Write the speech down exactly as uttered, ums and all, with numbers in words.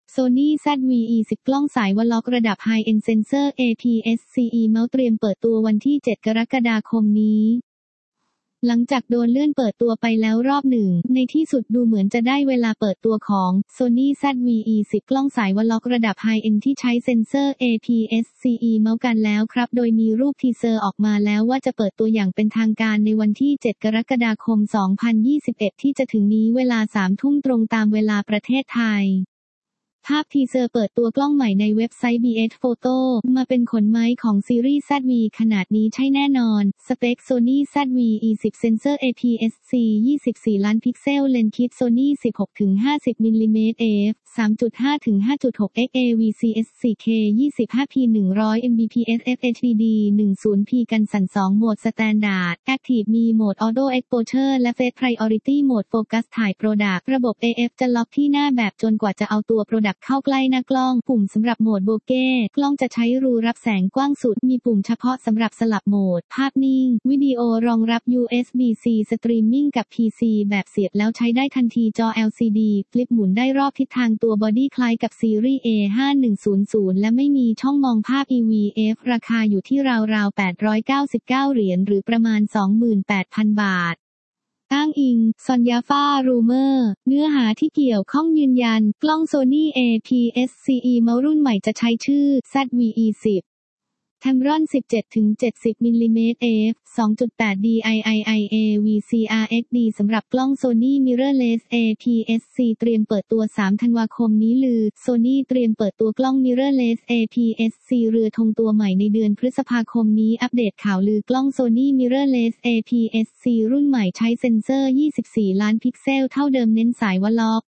Sony แซด วี อี สิบ กล้องสายวอลล็อกระดับ High-End Sensor เอ พี เอส ซี อี Mount เตรียมเปิดตัววันที่ เจ็ด กรกฎาคมนี้หลังจากโดนเลื่อนเปิดตัวไปแล้วรอบหนึ่งในที่สุดดูเหมือนจะได้เวลาเปิดตัวของ Sony แซด วี อี สิบ กล้องสายวอลล็อกระดับ High-End ที่ใช้เซ็นเซอร์ เอ พี เอส ซี อี Mount กันแล้วครับโดยมีรูปทีเซอร์ออกมาแล้วว่าจะเปิดตัวอย่างเป็นทางการในวันที่ เจ็ด กรกฎาคม สองพันยี่สิบเอ็ด ที่จะถึงนี้เวลา สาม ทุ่มตรงตามเวลาประเทศไทยภาพทีเซอร์เปิดตัวกล้องใหม่ในเว็บไซต์ บี เอช Photo มาเป็นขนไม้ของซีรีส์ แซด วี ขนาดนี้ใช่แน่นอนสเปค Sony แซด วี อี สิบ เซนเซอร์ เอ พี เอส ซี ยี่สิบสี่ ล้านพิกเซลเลนส์คิด Sony สิบหกถึงห้าสิบ มิลลิเมตร เอฟ สามจุดห้าถึงห้าจุดหก เอ็กซ์ เอ วี ซี เอส โฟร์ เค ยี่สิบห้า พี หนึ่งร้อย เอ็ม บี พี เอส เอฟ เอช ดี ดี หนึ่งสิบ พี กันสั่น สอง โหมด Standard Active มีโหมด Auto Exposure และ Face Priority โหมดโฟกัสถ่าย Product ระบบ เอ เอฟ จะล็อกที่หน้าแบบจนกว่าจะเอาตัว Product เข้าใกล้หน้ากล้องปุ่มสำหรับโหมดโบเก้กล้องจะใช้รูรับแสงกว้างสุดมีปุ่มเฉพาะสำหรับสลับโหมดภาพนิ่งวิดีโอรองรับ ยู เอส บี ซี สตรีมมิ่งกับ พี ซี แบบเสียบแล้วใช้ได้ทันทีจอ แอล ซี ดี ฟลิปหมุนได้รอบทิศทางตัวบอดี้คล้ายกับซีรีส์ เอ ห้าหนึ่งศูนย์ศูนย์ และไม่มีช่องมองภาพ อี วี เอฟ ราคาอยู่ที่ราวๆแปดร้อยเก้าสิบเก้าเหรียญหรือประมาณ สองหมื่นแปดพัน บาทอ้างอิงซอนยาฟารูเมอร์เนื้อหาที่เกี่ยวข้องยืนยันกล้อง Sony เอ พี เอส ซี อี Mount รุ่นใหม่จะใช้ชื่อ แซด วี อี สิบTamron สิบเจ็ดถึงเจ็ดสิบ มิลลิเมตร เอฟ สองจุดแปด ดี ไอ ไอ ไอ เอ วี ซี อาร์ เอ็กซ์ ดี สำหรับกล้อง Sony Mirrorless เอ พี เอส ซี เตรียมเปิดตัว สาม ธันวาคมนี้ลือ Sony เตรียมเปิดตัวกล้อง Mirrorless เอ พี เอส ซี เรือธงตัวใหม่ในเดือนพฤษภาคมนี้อัปเดตข่าวลือกล้อง Sony Mirrorless เอ พี เอส ซี รุ่นใหม่ใช้เซ็นเซอร์ ยี่สิบสี่ ล้านพิกเซลเท่าเดิมเน้นสายวอลล็อก